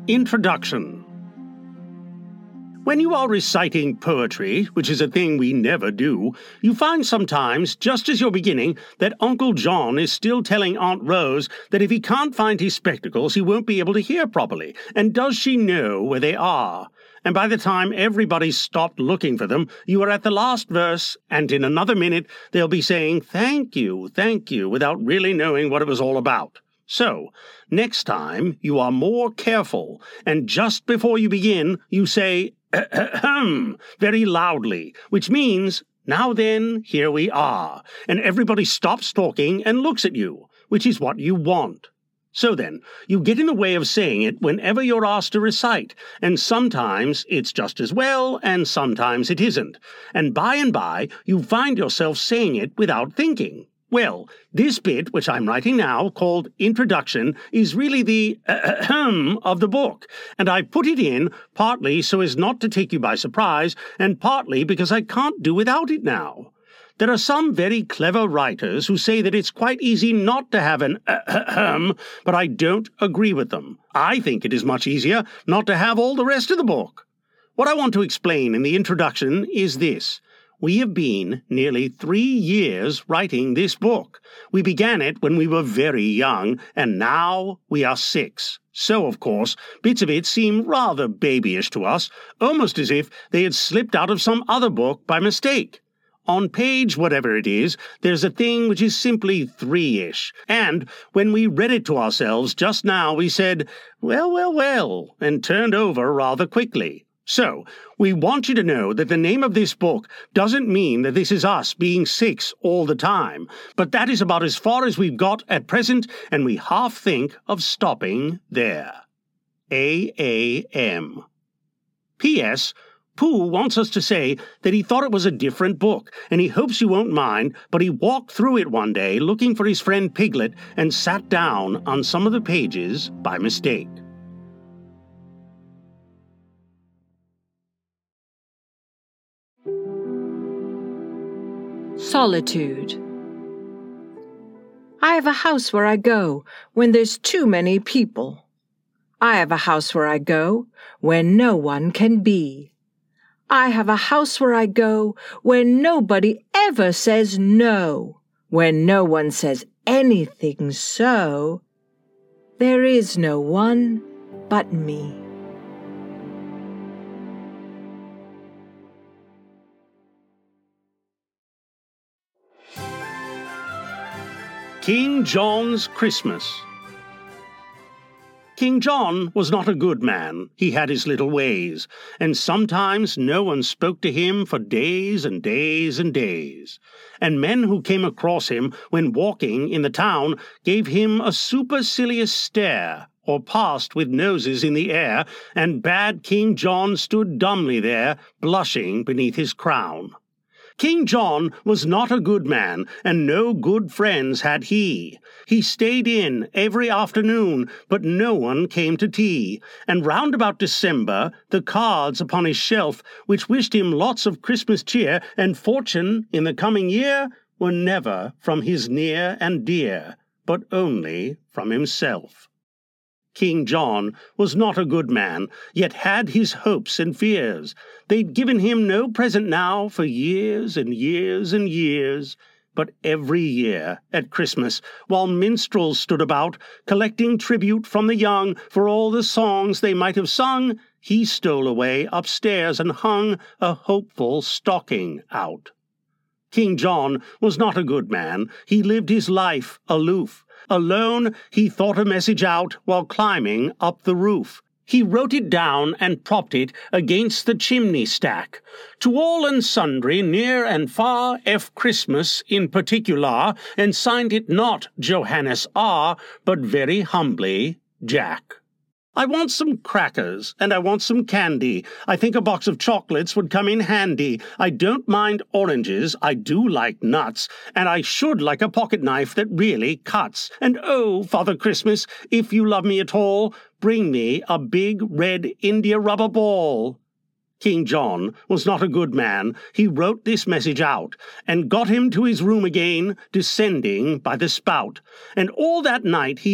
Introduction. When you are reciting poetry, which is a thing we never do, you find sometimes, just as you're beginning, that Uncle John is still telling Aunt Rose that if he can't find his spectacles, he won't be able to hear properly. And does she know where they are? And by the time everybody's stopped looking for them, you are at the last verse, and in another minute they'll be saying, thank you, without really knowing what it was all about. So, next time you are more careful, and just before you begin, you say, ahem, very loudly, which means, now then, here we are, and everybody stops talking and looks at you, which is what you want. So then, you get in the way of saying it whenever you're asked to recite, and sometimes it's just as well, and sometimes it isn't. And by, you find yourself saying it without thinking. Well, this bit, which I'm writing now, called Introduction, is really the ahem of the book, and I put it in partly so as not to take you by surprise, and partly because I can't do without it now. There are some very clever writers who say that it's quite easy not to have an ahem, but I don't agree with them. I think it is much easier not to have all the rest of the book. What I want to explain in the introduction is this. We have been nearly 3 years writing this book. We began it when we were very young, and now we are 6. So, of course, bits of it seem rather babyish to us, almost as if they had slipped out of some other book by mistake. On page whatever it is, there's a thing which is simply 3-ish, and when we read it to ourselves just now, we said, well, and turned over rather quickly. So, we want you to know that the name of this book doesn't mean that this is us being 6 all the time, but that is about as far as we've got at present, and we half think of stopping there. A.A.M. P.S. Pooh wants us to say that he thought it was a different book, and he hopes you won't mind, but he walked through it one day looking for his friend Piglet and sat down on some of the pages by mistake. Solitude. I have a house where I go when there's too many people. I have a house where I go when no one can be. I have a house where I go when nobody ever says no, when no one says anything so. There is no one but me. King John's Christmas. King John was not a good man. He had his little ways, and sometimes no one spoke to him for days and days and days. And men who came across him when walking in the town gave him a supercilious stare, or passed with noses in the air, and bad King John stood dumbly there, blushing beneath his crown. King John was not a good man, and no good friends had he. He stayed in every afternoon, but no one came to tea. And round about December, the cards upon his shelf, which wished him lots of Christmas cheer and fortune in the coming year, were never from his near and dear, but only from himself. King John was not a good man, yet had his hopes and fears. They'd given him no present now for years and years and years. But every year at Christmas, while minstrels stood about, collecting tribute from the young for all the songs they might have sung, he stole away upstairs and hung a hopeful stocking out. King John was not a good man. He lived his life aloof. Alone, he thought a message out while climbing up the roof. He wrote it down and propped it against the chimney stack. To all and sundry, near and far, F. Christmas in particular, and signed it not Johannes R., but very humbly, Jack. I want some crackers, and I want some candy. I think a box of chocolates would come in handy. I don't mind oranges, I do like nuts, and I should like a pocket knife that really cuts. And oh, Father Christmas, if you love me at all, bring me a big red India rubber ball. King John was not a good man. He wrote this message out, and got him to his room again, descending by the spout. And all that night he